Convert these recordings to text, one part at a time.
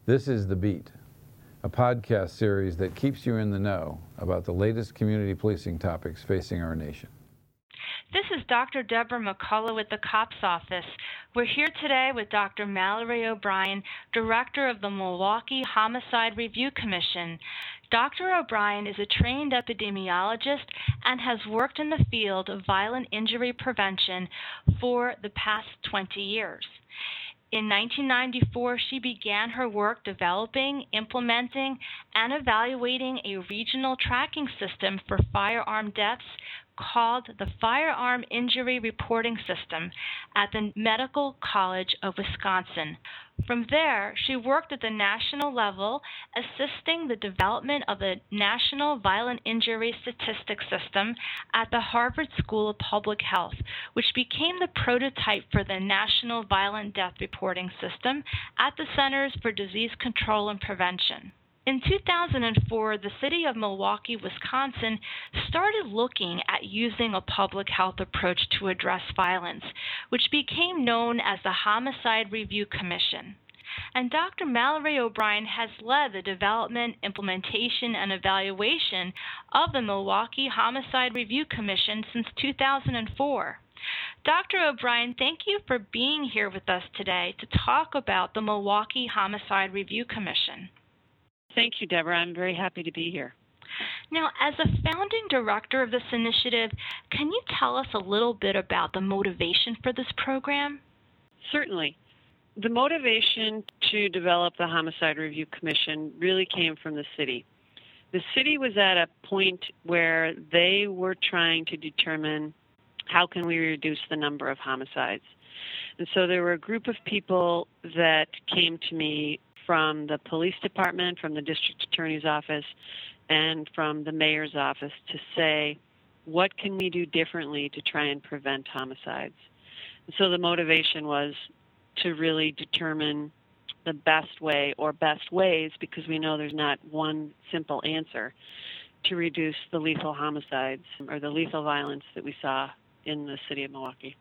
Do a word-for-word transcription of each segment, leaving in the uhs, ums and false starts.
This is The Beat, a podcast series that keeps you in the know about the latest community policing topics facing our nation. This is Doctor Deborah McCullough with the COPS Office. We're here today with Doctor Mallory O'Brien, Director of the Milwaukee Homicide Review Commission. Doctor O'Brien is a trained epidemiologist and has worked in the field of violent injury prevention for the past twenty years. In nineteen ninety-four, she began her work developing, implementing, and evaluating a regional tracking system for firearm deaths called the Firearm Injury Reporting System at the Medical College of Wisconsin. From there, she worked at the national level, assisting the development of the National Violent Injury Statistics System at the Harvard School of Public Health, which became the prototype for the National Violent Death Reporting System at the Centers for Disease Control and Prevention. In two thousand four, the city of Milwaukee, Wisconsin, started looking at using a public health approach to address violence, which became known as the Homicide Review Commission. And Doctor Mallory O'Brien has led the development, implementation, and evaluation of the Milwaukee Homicide Review Commission since two thousand four. Doctor O'Brien, thank you for being here with us today to talk about the Milwaukee Homicide Review Commission. Thank you, Deborah. I'm very happy to be here. Now, as a founding director of this initiative, can you tell us a little bit about the motivation for this program? Certainly. The motivation to develop the Homicide Review Commission really came from the city. The city was at a point where they were trying to determine how can we reduce the number of homicides. And so there were a group of people that came to me from the police department, from the district attorney's office, and from the mayor's office to say, what can we do differently to try and prevent homicides? And so the motivation was to really determine the best way or best ways, because we know there's not one simple answer, to reduce the lethal homicides or the lethal violence that we saw in the city of Milwaukee.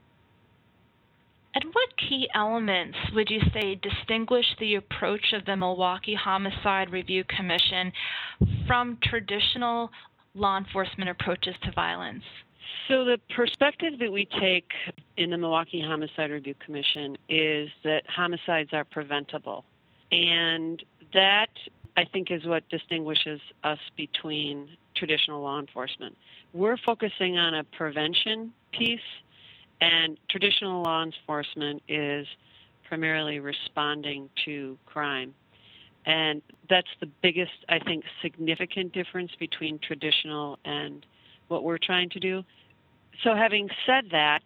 And what key elements would you say distinguish the approach of the Milwaukee Homicide Review Commission from traditional law enforcement approaches to violence? So the perspective that we take in the Milwaukee Homicide Review Commission is that homicides are preventable. And that, I think, is what distinguishes us between traditional law enforcement. We're focusing on a prevention piece, and traditional law enforcement is primarily responding to crime. And that's the biggest, I think, significant difference between traditional and what we're trying to do. So having said that,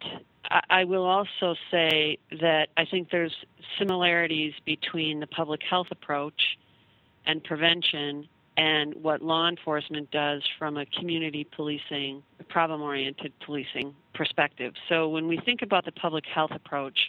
I will also say that I think there's similarities between the public health approach and prevention and what law enforcement does from a community policing, problem-oriented policing perspective. So when we think about the public health approach,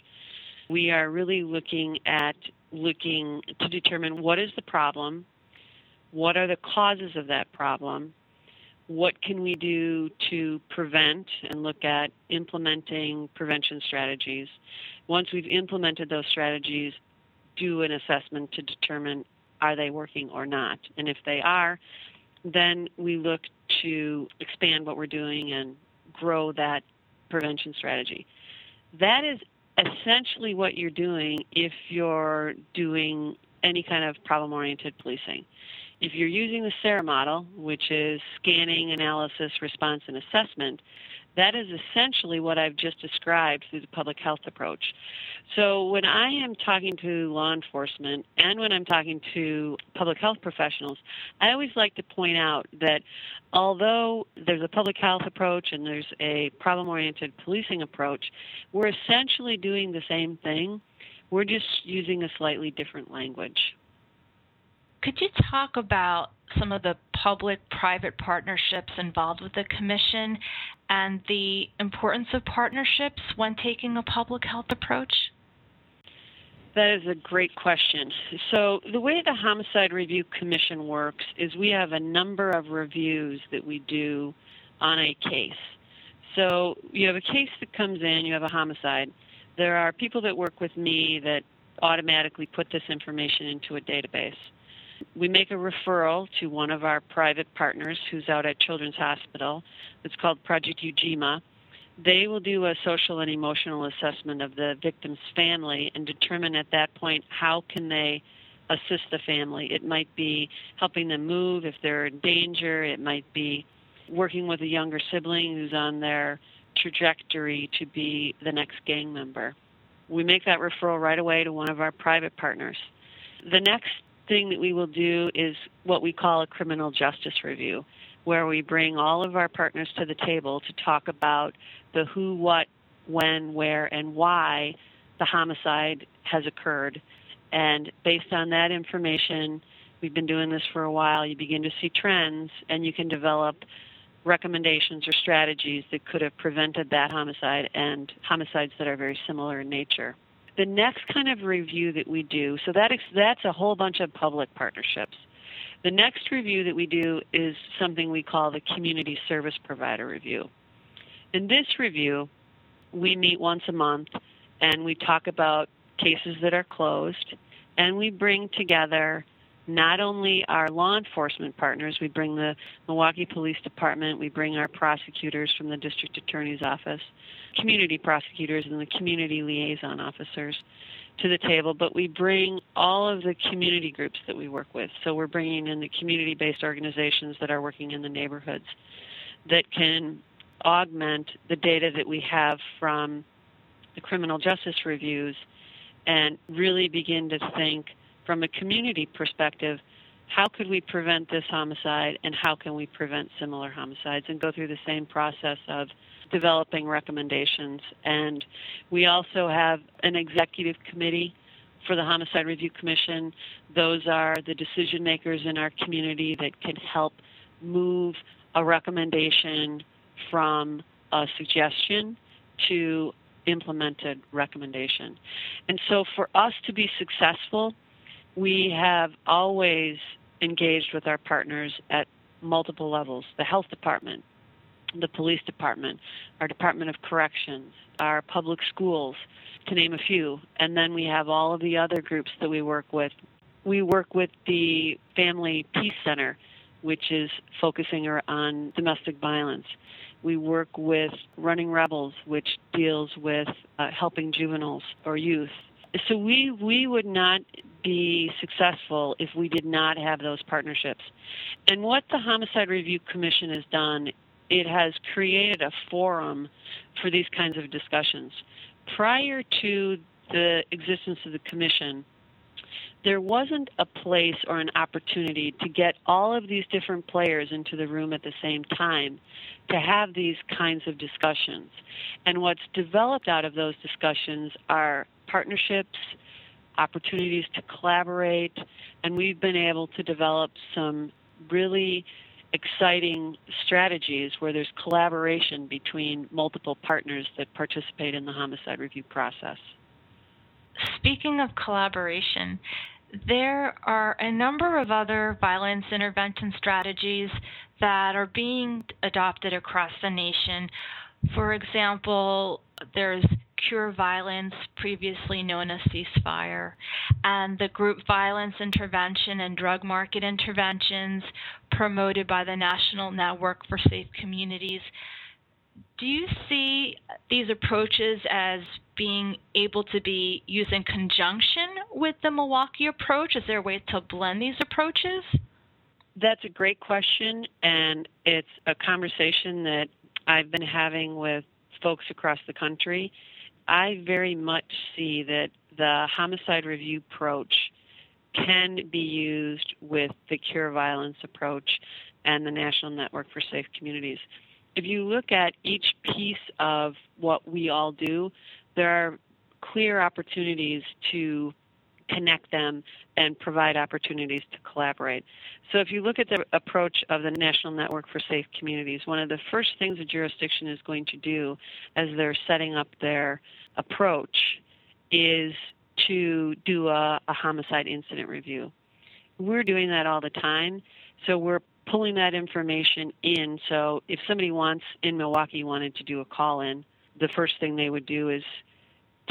we are really looking at looking to determine what is the problem, what are the causes of that problem, what can we do to prevent, and look at implementing prevention strategies. Once we've implemented those strategies, do an assessment to determine are they working or not. And if they are, then we look to expand what we're doing and grow that prevention strategy. That is essentially what you're doing if you're doing any kind of problem-oriented policing. If you're using the SARA model, which is scanning, analysis, response, and assessment, that is essentially what I've just described through the public health approach. So when I am talking to law enforcement and when I'm talking to public health professionals, I always like to point out that although there's a public health approach and there's a problem-oriented policing approach, we're essentially doing the same thing. We're just using a slightly different language. Could you talk about some of the public-private partnerships involved with the Commission and the importance of partnerships when taking a public health approach? That is a great question. So the way the Homicide Review Commission works is we have a number of reviews that we do on a case. So you have a case that comes in, you have a homicide. There are people that work with me that automatically put this information into a database. We make a referral to one of our private partners who's out at Children's Hospital. It's called Project Ujima. They will do a social and emotional assessment of the victim's family and determine at that point how can they assist the family. It might be helping them move if they're in danger. It might be working with a younger sibling who's on their trajectory to be the next gang member. We make that referral right away to one of our private partners. The next thing that we will do is what we call a criminal justice review, where we bring all of our partners to the table to talk about the who, what, when, where, and why the homicide has occurred. And based on that information, we've been doing this for a while, you begin to see trends, and you can develop recommendations or strategies that could have prevented that homicide and homicides that are very similar in nature. The next kind of review that we do, so that is, that's a whole bunch of public partnerships. The next review that we do is something we call the Community Service Provider Review. In this review, we meet once a month and we talk about cases that are closed, and we bring together not only our law enforcement partners, we bring the Milwaukee Police Department, we bring our prosecutors from the District Attorney's Office, community prosecutors and the community liaison officers to the table, but we bring all of the community groups that we work with. So we're bringing in the community-based organizations that are working in the neighborhoods that can augment the data that we have from the criminal justice reviews and really begin to think from a community perspective, how could we prevent this homicide and how can we prevent similar homicides, and go through the same process of developing recommendations. And we also have an executive committee for the Homicide Review Commission. Those are the decision makers in our community that can help move a recommendation from a suggestion to implemented recommendation. And so for us to be successful, we have always engaged with our partners at multiple levels: the health department, the police department, our Department of Corrections, our public schools, to name a few. And then we have all of the other groups that we work with. We work with the Family Peace Center, which is focusing on domestic violence. We work with Running Rebels, which deals with uh, helping juveniles or youth. So we, we would not be successful if we did not have those partnerships. And what the Homicide Review Commission has done, it has created a forum for these kinds of discussions. Prior to the existence of the commission, there wasn't a place or an opportunity to get all of these different players into the room at the same time to have these kinds of discussions. And what's developed out of those discussions are partnerships, opportunities to collaborate, and we've been able to develop some really exciting strategies where there's collaboration between multiple partners that participate in the homicide review process. Speaking of collaboration, there are a number of other violence intervention strategies that are being adopted across the nation. For example, there's Cure Violence, previously known as Ceasefire, and the Group Violence Intervention and Drug Market Interventions promoted by the National Network for Safe Communities. Do you see these approaches as being able to be used in conjunction with the Milwaukee approach? Is there a way to blend these approaches? That's a great question, and it's a conversation that I've been having with folks across the country. I very much see that the homicide review approach can be used with the Cure Violence approach and the National Network for Safe Communities. If you look at each piece of what we all do, there are clear opportunities to connect them and provide opportunities to collaborate. So if you look at the approach of the National Network for Safe Communities, one of the first things a jurisdiction is going to do as they're setting up their approach is to do a, a homicide incident review. We're doing that all the time, so we're pulling that information in. So if somebody wants, in Milwaukee, wanted to do a call-in, the first thing they would do is take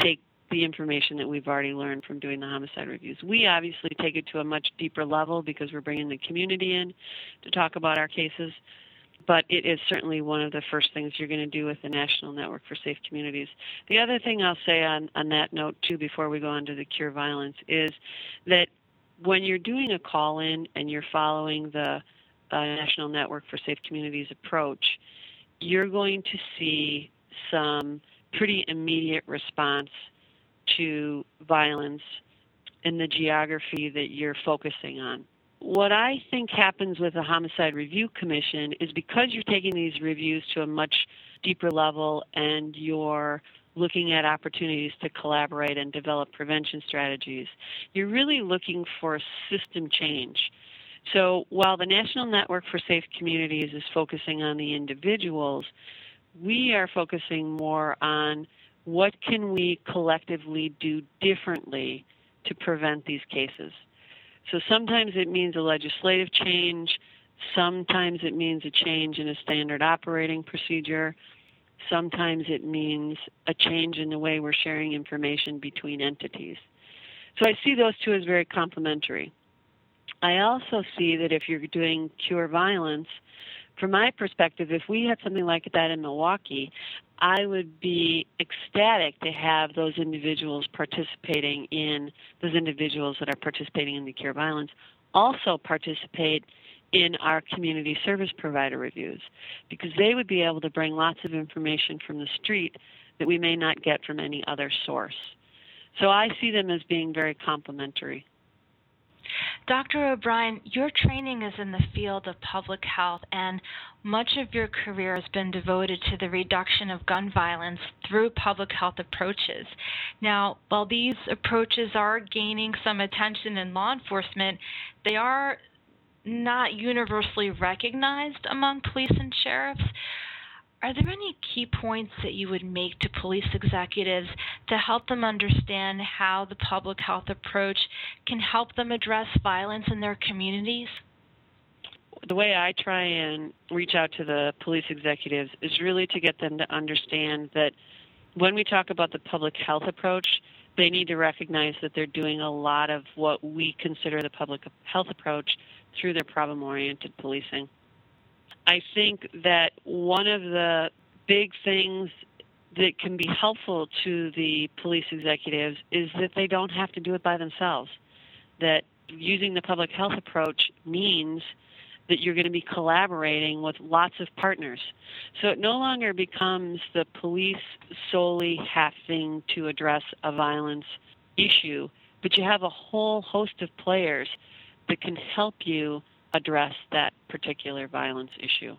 the information that we've already learned from doing the homicide reviews. We obviously take it to a much deeper level because we're bringing the community in to talk about our cases, but it is certainly one of the first things you're going to do with the National Network for Safe Communities. The other thing I'll say on, on that note, too, before we go on to the Cure Violence, is that when you're doing a call-in and you're following the uh, National Network for Safe Communities approach, you're going to see some pretty immediate response to violence in the geography that you're focusing on. What I think happens with the Homicide Review Commission is because you're taking these reviews to a much deeper level and you're looking at opportunities to collaborate and develop prevention strategies, you're really looking for system change. So while the National Network for Safe Communities is focusing on the individuals, we are focusing more on what can we collectively do differently to prevent these cases. So sometimes it means a legislative change, sometimes it means a change in a standard operating procedure, sometimes it means a change in the way we're sharing information between entities. So I see those two as very complementary. I also see that if you're doing Cure Violence, from my perspective, if we had something like that in Milwaukee, I would be ecstatic to have those individuals participating in, those individuals that are participating in the Cure Violence, also participate in our community service provider reviews, because they would be able to bring lots of information from the street that we may not get from any other source. So I see them as being very complementary. Doctor O'Brien, your training is in the field of public health, and much of your career has been devoted to the reduction of gun violence through public health approaches. Now, while these approaches are gaining some attention in law enforcement, they are not universally recognized among police and sheriffs. Are there any key points that you would make to police executives to help them understand how the public health approach can help them address violence in their communities? The way I try and reach out to the police executives is really to get them to understand that when we talk about the public health approach, they need to recognize that they're doing a lot of what we consider the public health approach through their problem-oriented policing. I think that one of the big things that can be helpful to the police executives is that they don't have to do it by themselves. That using the public health approach means that you're going to be collaborating with lots of partners. So it no longer becomes the police solely having to address a violence issue, but you have a whole host of players that can help you address that particular violence issue.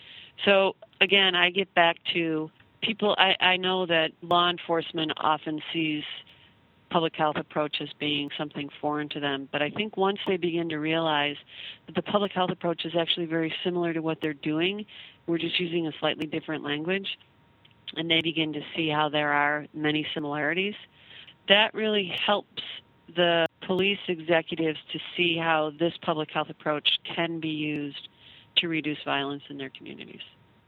So again, I get back to people, I, I know that law enforcement often sees public health approach as being something foreign to them, but I think once they begin to realize that the public health approach is actually very similar to what they're doing, we're just using a slightly different language, and they begin to see how there are many similarities, that really helps the police executives to see how this public health approach can be used to reduce violence in their communities.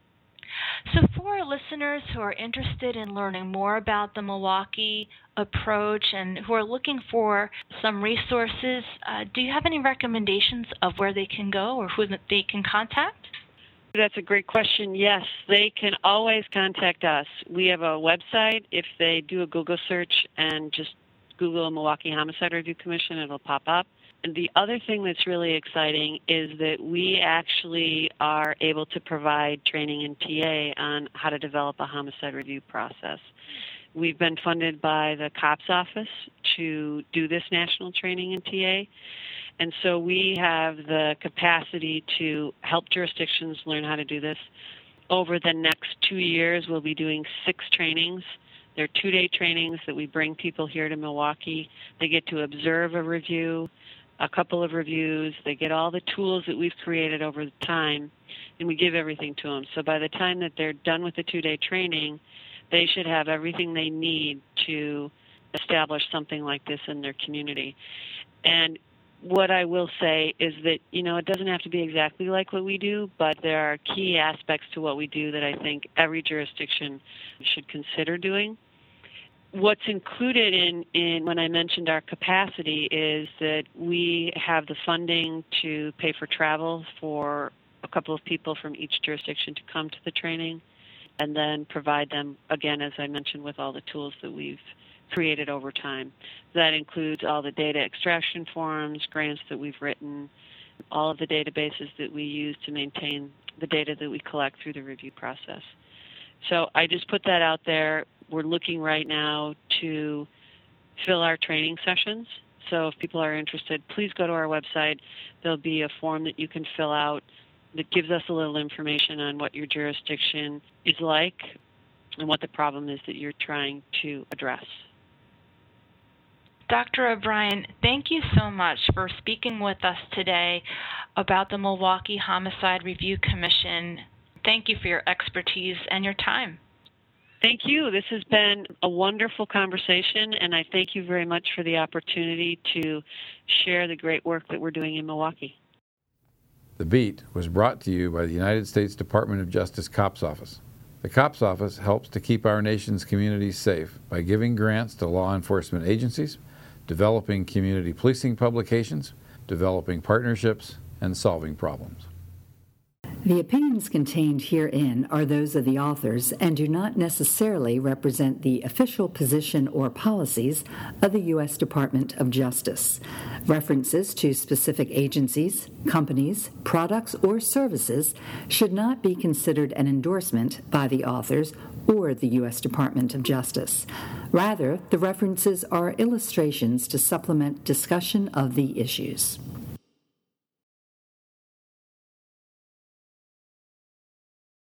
So for our listeners who are interested in learning more about the Milwaukee approach and who are looking for some resources, uh, do you have any recommendations of where they can go or who they can contact? That's a great question. Yes, they can always contact us. We have a website. If they do a Google search and just Google Milwaukee Homicide Review Commission, it'll pop up. And the other thing that's really exciting is that we actually are able to provide training in P A on how to develop a homicide review process. We've been funded by the COPS office to do this national training in P A, and so we have the capacity to help jurisdictions learn how to do this. Over the next two years, we'll be doing six trainings. They're two-day trainings that we bring people here to Milwaukee. They get to observe a review, a couple of reviews. They get all the tools that we've created over time, and we give everything to them. So by the time that they're done with the two-day training, they should have everything they need to establish something like this in their community. And what I will say is that, you know, it doesn't have to be exactly like what we do, but there are key aspects to what we do that I think every jurisdiction should consider doing. what's included in, in when I mentioned our capacity is that we have the funding to pay for travel for a couple of people from each jurisdiction to come to the training, and then provide them, again, as I mentioned, with all the tools that we've created over time. That includes all the data extraction forms, grants that we've written, all of the databases that we use to maintain the data that we collect through the review process. So I just put that out there. We're looking right now to fill our training sessions. So if people are interested, please go to our website. There'll be a form that you can fill out that gives us a little information on what your jurisdiction is like and what the problem is that you're trying to address. Doctor O'Brien, thank you so much for speaking with us today about the Milwaukee Homicide Review Commission. Thank you for your expertise and your time. Thank you. This has been a wonderful conversation, and I thank you very much for the opportunity to share the great work that we're doing in Milwaukee. The Beat was brought to you by the United States Department of Justice COPS Office. The COPS Office helps to keep our nation's communities safe by giving grants to law enforcement agencies, developing community policing publications, developing partnerships, and solving problems. The opinions contained herein are those of the authors and do not necessarily represent the official position or policies of the U S Department of Justice. References to specific agencies, companies, products, or services should not be considered an endorsement by the authors or the U S Department of Justice. Rather, the references are illustrations to supplement discussion of the issues.